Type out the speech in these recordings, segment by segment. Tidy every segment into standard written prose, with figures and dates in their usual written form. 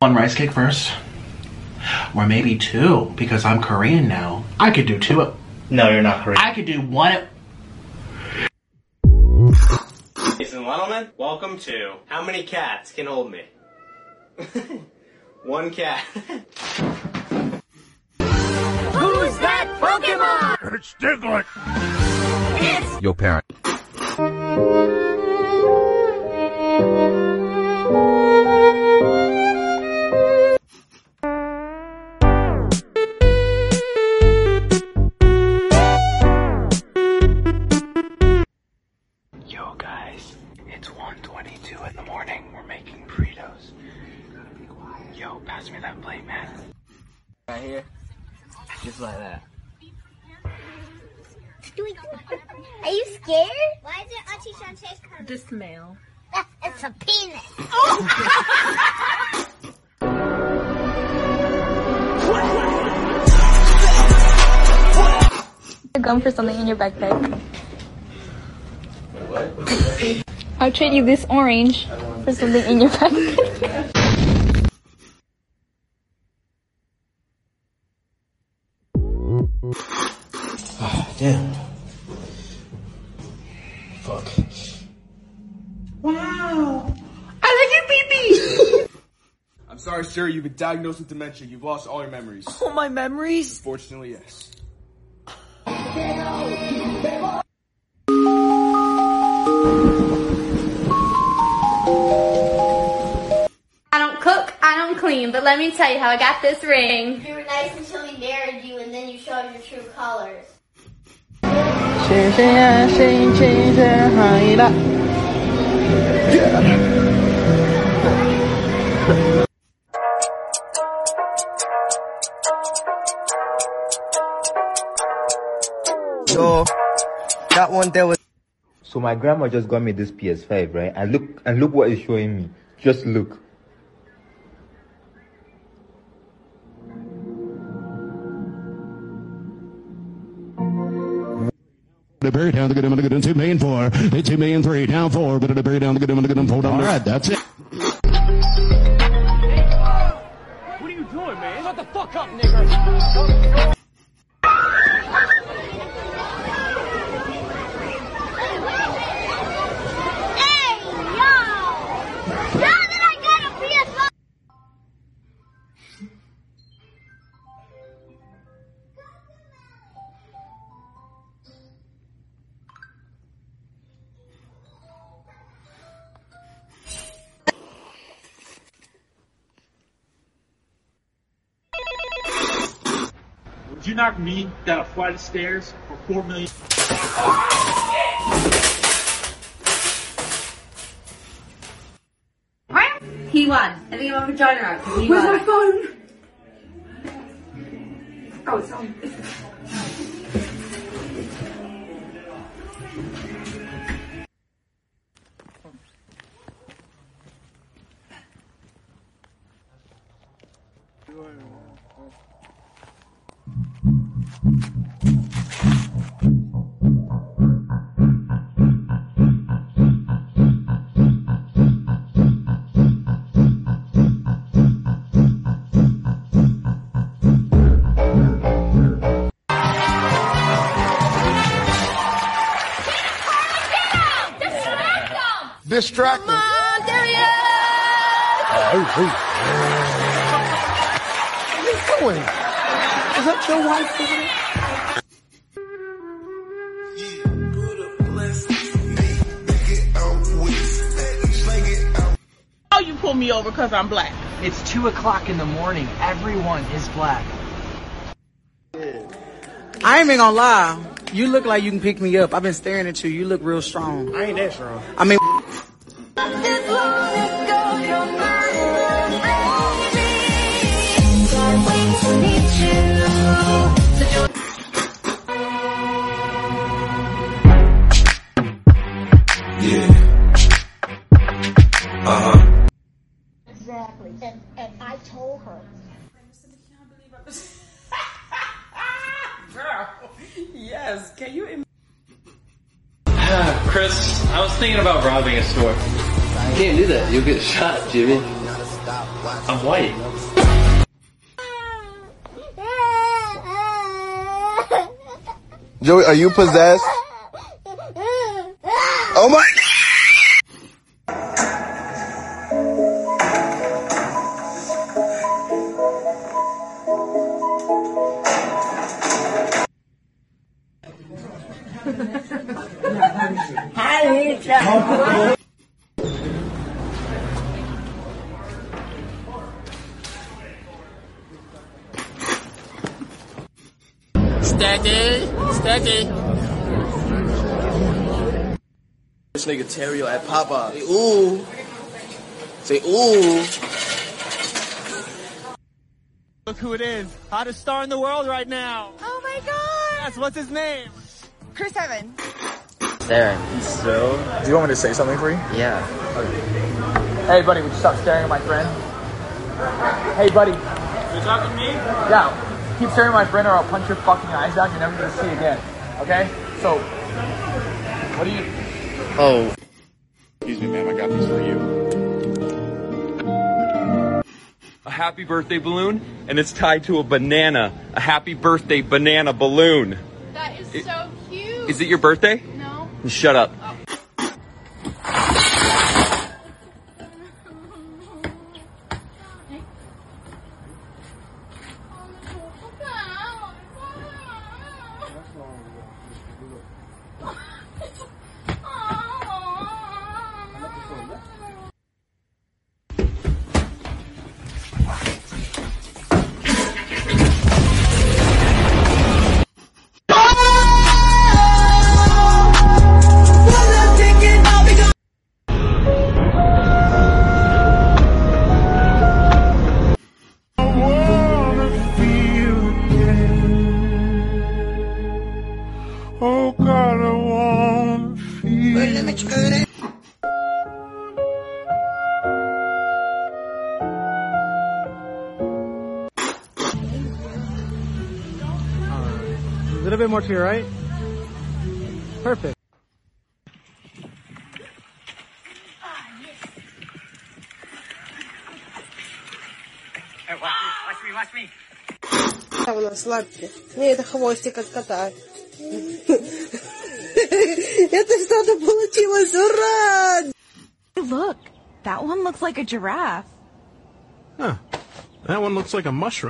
One rice cake first. Or maybe two, because I'm Korean now. I could do two. No, you're not Korean. I could do one. Ladies and gentlemen, welcome to How Many Cats Can Hold Me? One cat. Who's that Pokemon? It's Diglett. It's Your parent. Yo guys, it's 1:22 in the morning. We're making burritos. Yo, pass me that plate, man. Right here. Just like that. Are you scared? Why is it Auntie Shantae's coming? The smell. It's a penis. A gum for something in your backpack. What? I'll trade you this orange for something in your backpack. Damn. Fuck. Wow. I like your pee-pee. I'm sorry, sir. You've been diagnosed with dementia. You've lost all your memories. All my memories? Unfortunately, yes. I don't cook, I don't clean, but let me tell you how I got this ring. You were nice until we married you, and then you showed your true colors. So that one there was. So my grandma just got me this PS5, right? And look what it's showing me. Just look. The berry down, the good, the good, 2 million 4, 2 million 3, down 4, but the berry down, the good, the good, 4 down. All right, that's it. What are you doing, man? Shut the fuck up, nigga. Would you knock me down a flight of stairs for $4 million? He won. I think I'm a vagina out. Where's my phone? Oh, it's on. Distract them. Come on, there he is! Where are you going? Is that your wife? Oh, you pull me over because I'm black. It's 2 o'clock in the morning. Everyone is black. I ain't even gonna lie. You look like you can pick me up. I've been staring at you. You look real strong. I ain't that strong. I mean... Exactly. And I told her. Girl, yes. Can you? Chris, I was thinking about robbing a store. You can't do that. You'll get shot, Jimmy. I'm white. Joey, are you possessed? Oh my! Steady, steady. This nigga Terrio at Papa. Say ooh. Say ooh. Look who it is. Hottest star in the world right now. Oh my god! Yes, what's his name? Chris Evans. Darren, so... Do you want me to say something for you? Yeah. Hey, buddy, would you stop staring at my friend? Hey, buddy. You talking to me? Yeah. Keep staring at my friend or I'll punch your fucking eyes out and you're never gonna see again. Okay? So, what do you... Oh. Excuse me, ma'am, I got these for you. A happy birthday balloon, and it's tied to a banana. A happy birthday banana balloon. That is so cute. Is it your birthday? No. Shut up. Oh God, I wanna feel. Wait, let me try it. A little bit more to your right. Perfect. Hey, watch me, watch me. У нас лапки. Не, это хвостик от кота. Это что-то получилось, ура! Look, that one looks like a giraffe. Huh. That one looks like a mushroom.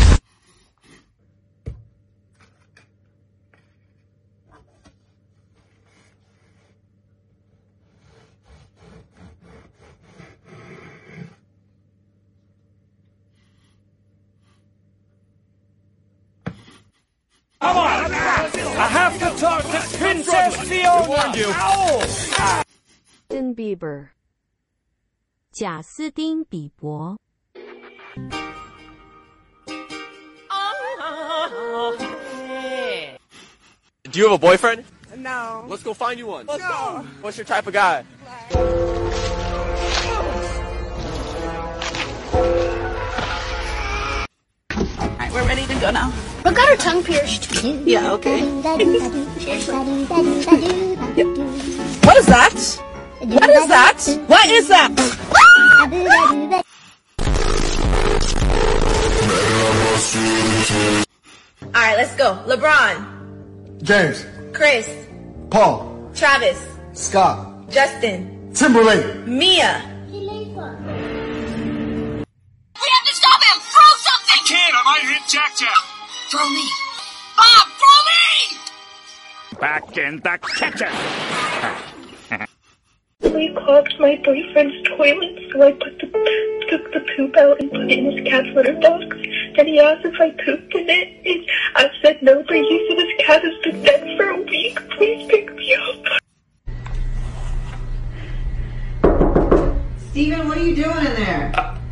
Come on! I have to talk to Princess Fiona! Justin Bieber. 贾斯汀比伯 Do you have a boyfriend? No. Let's go find you one. Let's go. What's your type of guy? Alright, we're ready to go now. We got our tongue pierced. Yeah, okay. What is that? What is that? What is that? Alright, let's go. LeBron. James. Chris. Paul. Travis. Scott. Justin. Timberlake. Mia. We have to stop him! Throw something! I can't, I might hit Jack. Throw me. Bob, throw me! Back in the kitchen! We clogged my boyfriend's toilet, so I took the poop out and put it in his cat's litter box. Then he asked if I pooped in it, and I said no, but he said his cat has been dead for a week. Please pick me up. Steven, what are you doing in there?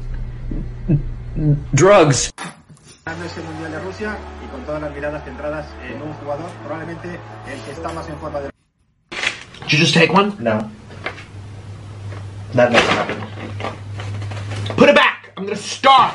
Drugs. Este Mundial de Rusia y con todas las miradas centradas en un jugador, probablemente el que está más en forma de... Did you just take one? No. That never happened. Put it back! I'm gonna starve!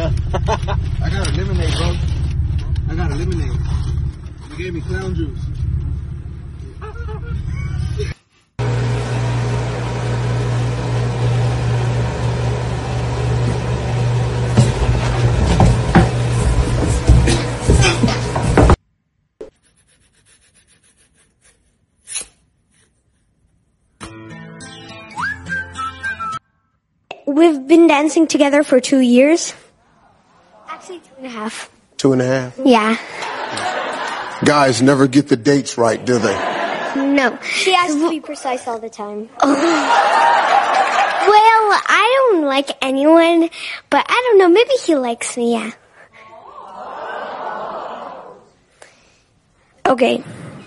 China. I got a lemonade, bro. I got a lemonade. They gave me clown juice. We've been dancing together for 2 years. Actually, 2.5. 2.5? Yeah. Guys never get the dates right, do they? No. She has to be precise all the time. Well, I don't like anyone, but I don't know, maybe he likes me, yeah. Okay.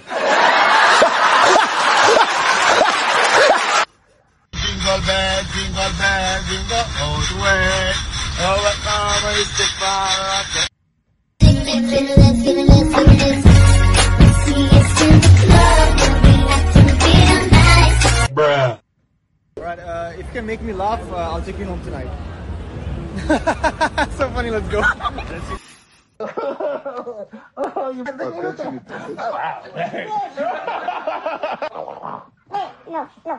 Jingle bell, jingle all the way. Oh, what mama is the fire. Bruh. Alright, if you can make me laugh, I'll take you home tonight. So funny, let's go. Oh, you No, no.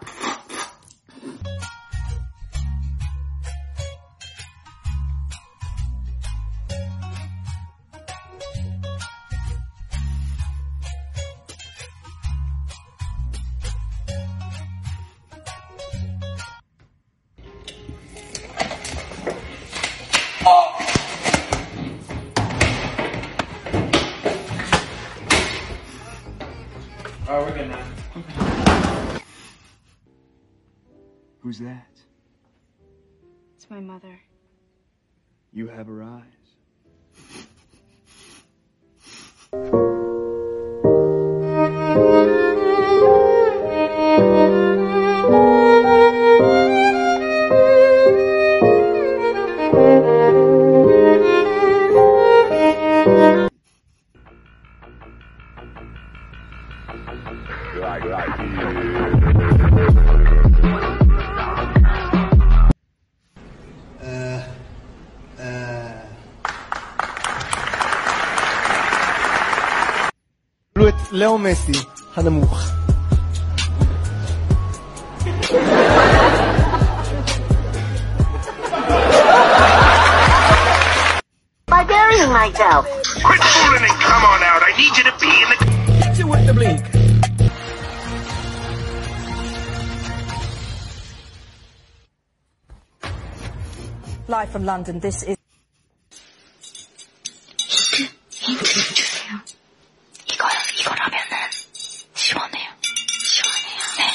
Alright, we're good now. Who's that? It's my mother. You have her eyes. לאו מסי, הנמוך. By burying myself. Quit fooling and come on out. I need you to be in the... Hit you with the blink. Live from London, this is... 이거라면은 시원해요. 시원해요. 네.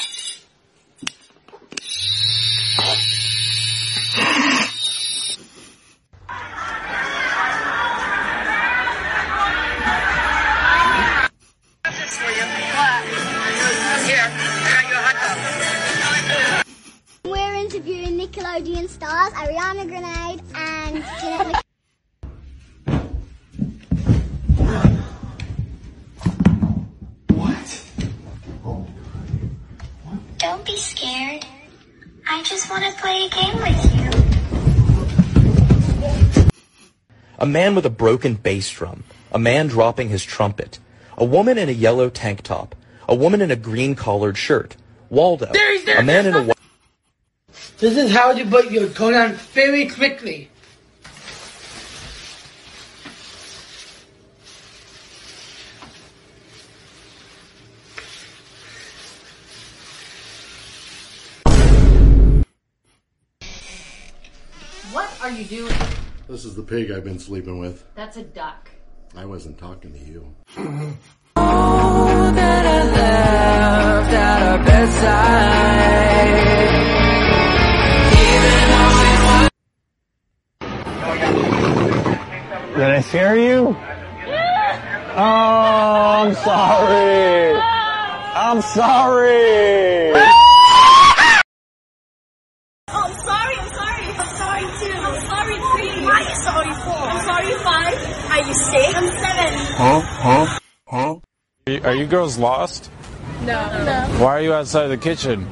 We're interviewing Nickelodeon stars Ariana Grande and Jeanette McKenzie. Don't be scared. I just want to play a game with you. A man with a broken bass drum. A man dropping his trumpet. A woman in a yellow tank top. A woman in a green collared shirt. Waldo. A man in a white... This is how you put your toe down very quickly. What are you doing? This is the pig I've been sleeping with. That's a duck. I wasn't talking to you. All that I left at our bedside. Did I scare you? Oh, I'm sorry. I'm sorry. I'm sorry too. I'm sorry 3. Why are you sorry 4? I'm sorry 5. Are you 6? I'm 7. Are you girls lost? No. Why are you outside the kitchen?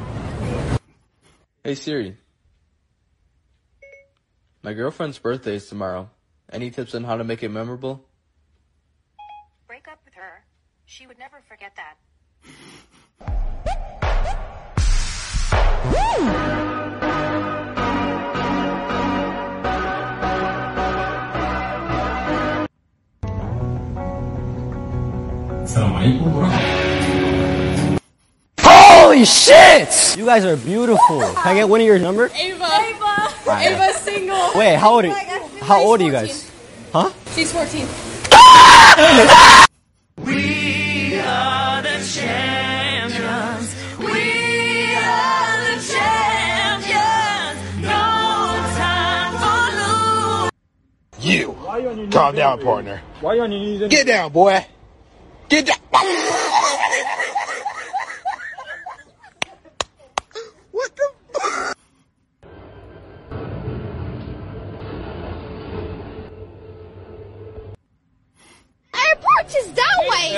Hey Siri. My girlfriend's birthday is tomorrow. Any tips on how to make it memorable? Break up with her. She would never forget that. Holy shit! You guys are beautiful. Can I get one of your numbers? Ava's single. Wait, how old are you? How old are you guys? Huh? She's 14. We are the champions. We are the champions. No time for lose. You. Calm down, partner. Why are you on your knees? Get down, boy. Get down. What the fuck? Airport is that way.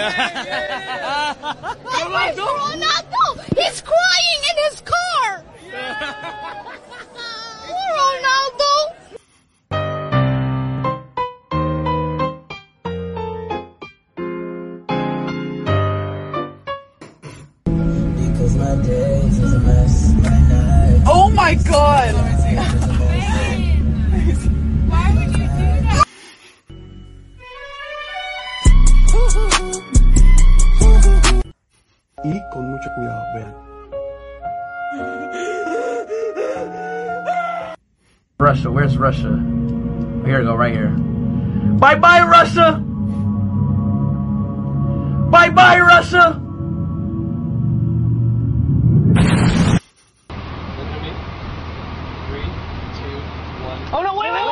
And where's Ronaldo? He's crying in his car. Poor Ronaldo. Because my days is a mess. My night. Oh my god! Why would you do that? Y con mucho cuidado, vean. Russia, where's Russia? Here we go, right here. Bye-bye, Russia! Bye-bye, Russia! Oh no, wait!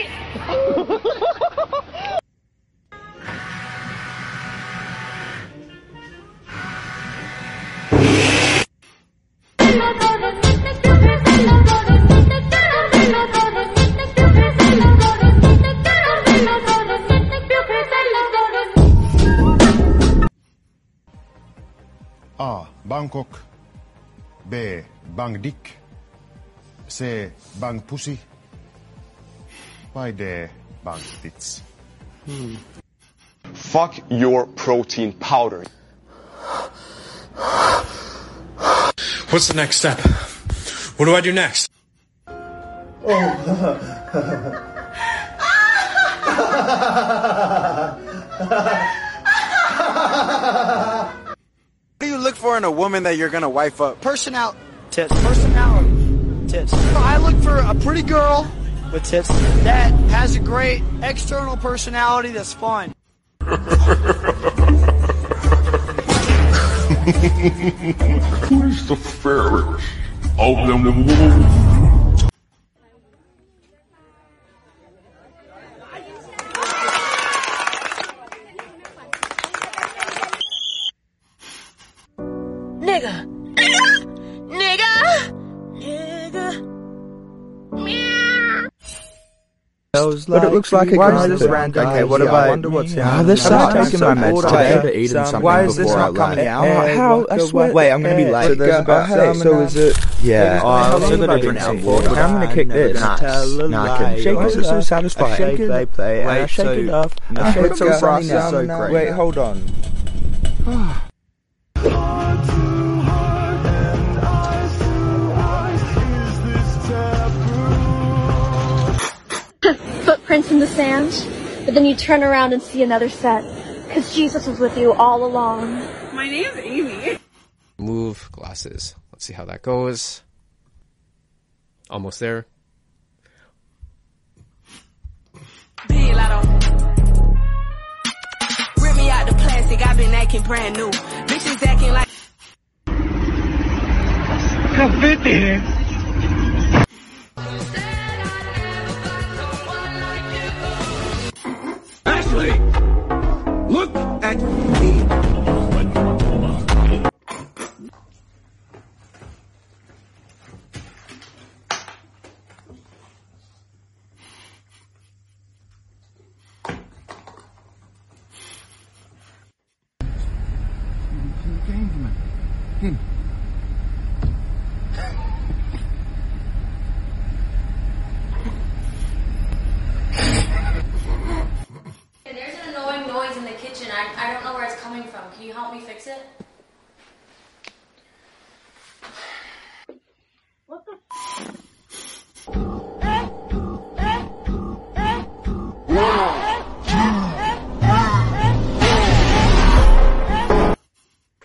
A. Bangkok. B. Bang Dick. C. Bang Pussy. By D. Bang Tits. Fuck your protein powder. What's the next step? What do I do next? What do you look for in a woman that you're gonna wife up? Personality. Tits. I look for a pretty girl with tits that has a great external personality that's fun. Who's the fairest of them all? Nigga. But it looks like a guy this random. Okay, what about? I wonder what's happening. This sucks. Taking my meds today. Why is this not coming out? How? I swear. Wait, I'm gonna be late. So there's about some. So is it? Yeah. Oh, so the different outboard. I'm gonna kick this. Nah, I can shake this. It's so satisfying. Shake it. Play. I shake it off. I shake it so sunny now. So great. Wait, hold on. Footprints in the sand, but then you turn around and see another set, because Jesus was with you all along. My name's Amy. Move glasses. Let's see how that goes. Almost there. Rip me out the plastic, I've been acting brand new. Bitches acting like Come fit there. Ashley, look at me.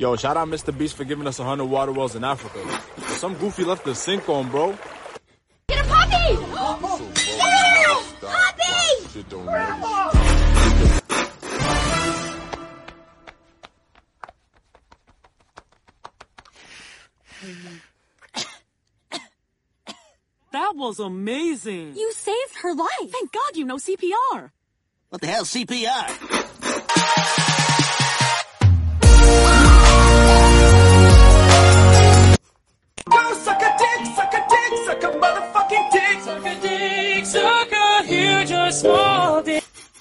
Yo, shout out Mr. Beast for giving us 100 water wells in Africa. Some goofy left the sink on, bro. Get a puppy! Puppy! That was amazing. You saved her life. Thank God you know CPR. What the hell's CPR? Go suck a motherfucking dick. Suck a dick, suck a huge or small dick.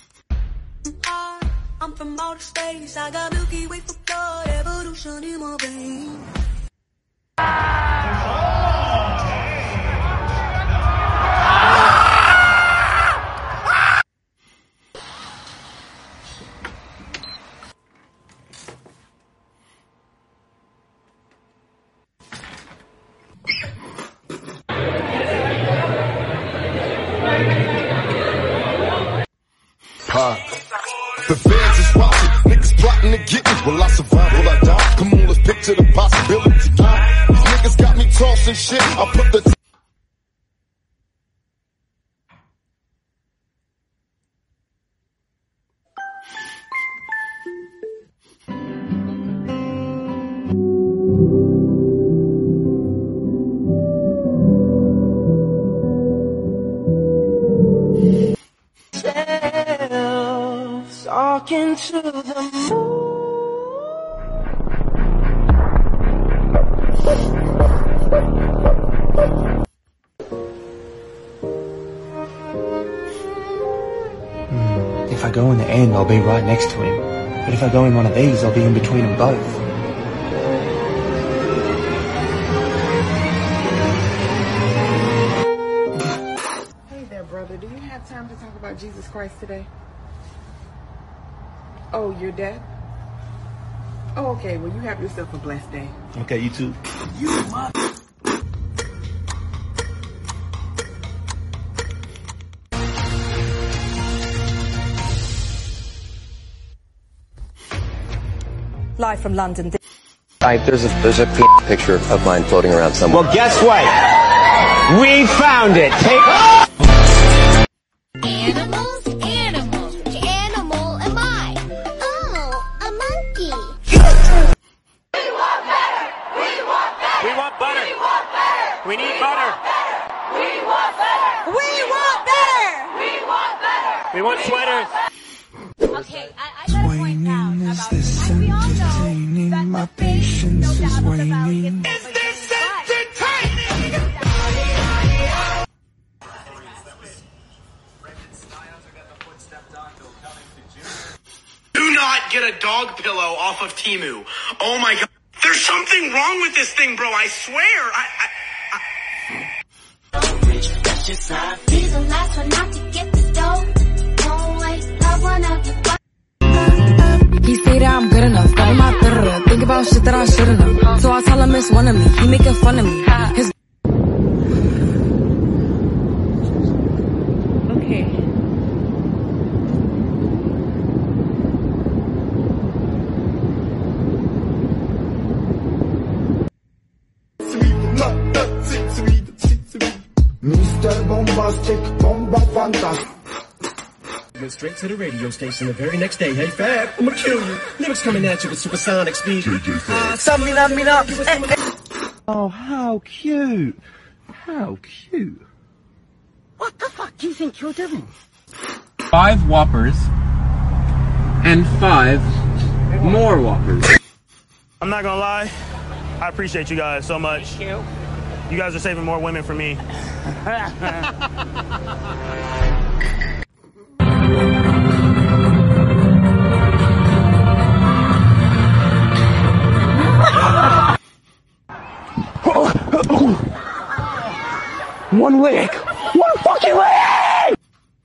I'm from outer space. I got Milky Way for blood, evolution in my veins. The fans is watching, niggas plotting to get me. Will I survive? Will I die? Come on, let's picture the possibility. These niggas got me tossing shit. I put the Talking to the moon. If I go in the end, I'll be right next to him. But if I go in one of these, I'll be in between them both. Hey there, brother. Do you have time to talk about Jesus Christ today? Oh, you're dead? Oh, okay. Well, you have yourself a blessed day. Okay, you too. You mother... Live from London. There's a picture of mine floating around somewhere. Well, guess what? We found it. Take off! Animals, animals. Which animal am I? Oh, a monkey. We want better. We want better. We want butter. We want better. We need butter. We want better. We want better. We want better. We want sweaters. Okay, I got a point out about this. We all know that my patience is waning. Is this entertaining? Do not get a dog pillow off of Temu. Oh my God. There's something wrong with this thing, bro. I swear. He's the last one not to get the dough. Don't wait, love one of your. He say that I'm good enough, but I'm not good enough. Think about shit that I shouldn't have. So I tell him it's one of me. He making fun of me. His Okay. Mr. Bombastic, Bomba Fantastic. Went straight to the radio station the very next day. Hey, Fab, I'm gonna kill you. Lyrics coming at you with supersonic speed. Sum me up. Oh, how cute. How cute. What the fuck do you think you're doing? 5 Whoppers and 5 more Whoppers. I'm not gonna lie, I appreciate you guys so much. Thank you. You guys are saving more women for me. One lick. One fucking lick!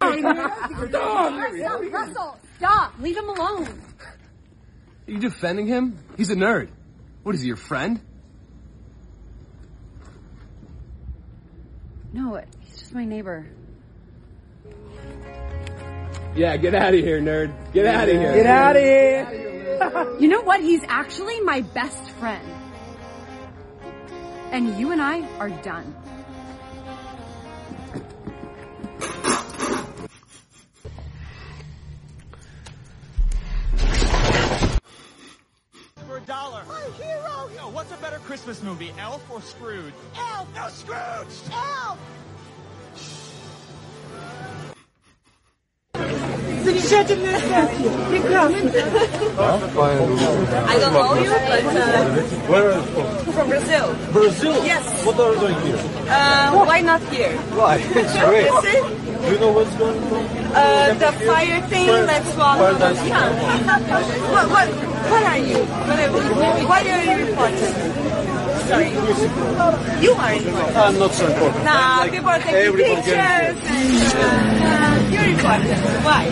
Russell, stop. Leave him alone. Are you defending him? He's a nerd. What is he, your friend? No, he's just my neighbor. Yeah, get out of here, nerd. Get out of here. Get out of here. You know what? He's actually my best friend. And you and I are done. For $1. My hero! Yo, what's a better Christmas movie, Elf or Scrooge? Elf! No, Scrooge! Elf! I don't know you, but Where are you from? from Brazil. Brazil? Yes. What are you doing here? Why not here? Why? It's great. You see? Do you know what's going on? The fire thing, let's walk. Yeah. What are you? Why are you reporting? Sorry. You are important. I'm not so important. Nah, people are taking pictures and you're important. Why?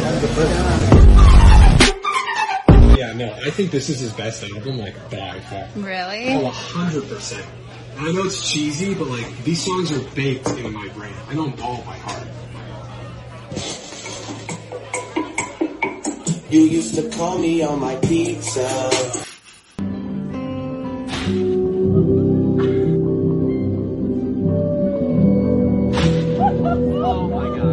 Yeah, no, I think this is his best album, like, by far. Really? Oh, 100%. I know it's cheesy, but, like, these songs are baked in my brain. I know them all by heart. You used to call me on my pizza. Oh my god.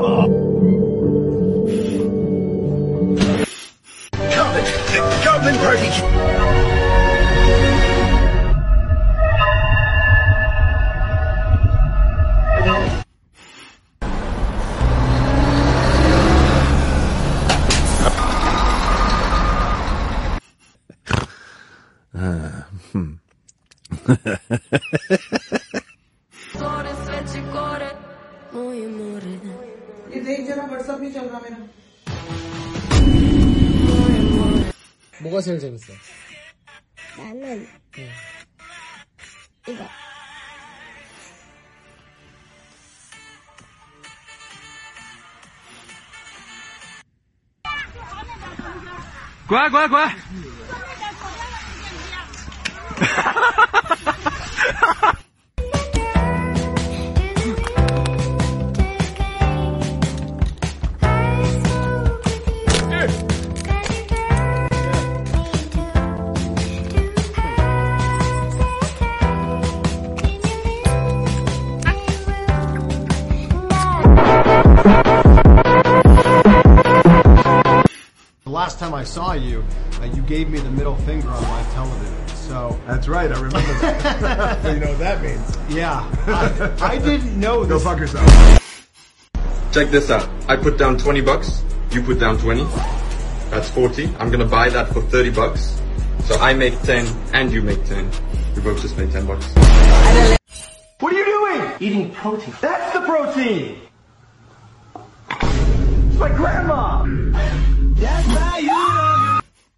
Common party. ये देख जरा WhatsApp नहीं चल रहा मेरा 뭐가 제일 재밌어? 나는 이거. 乖。 The last time I saw you, you gave me the middle finger on my television. So That's right, I remember that. You know what that means. yeah, I didn't know Go this. fuck yourself. Check this out. I put down $20. You put down 20. That's 40. I'm gonna buy that for $30. So I make 10 and you make 10. We both just made $10. What are you doing? Eating protein. That's the protein! It's my grandma! That's how you know.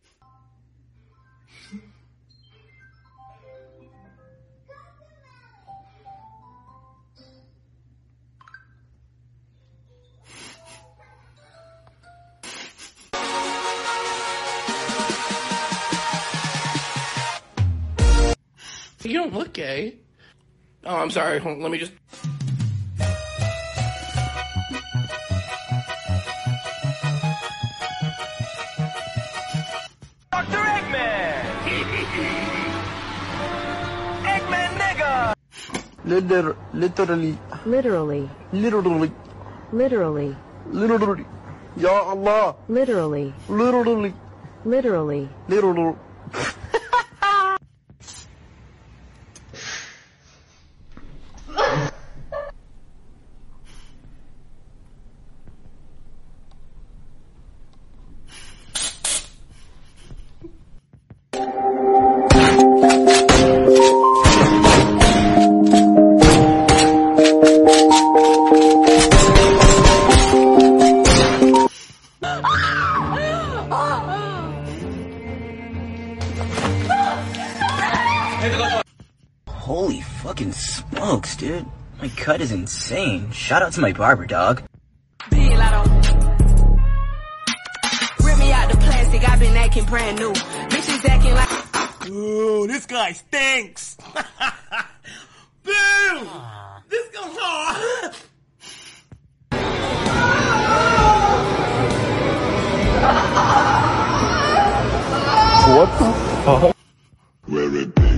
You don't look gay. Oh, I'm sorry. Hold on, let me just... Dr. Eggman! Eggman nigga! Literally. Ya Allah. Literally. Holy fucking smokes, dude. My cut is insane. Shout out to my barber, dog. Rip me out the plastic, I've been acting brand new. Bitches acting like... Ooh, this guy stinks! Boo! This goes hard! What the fuck? Where it be?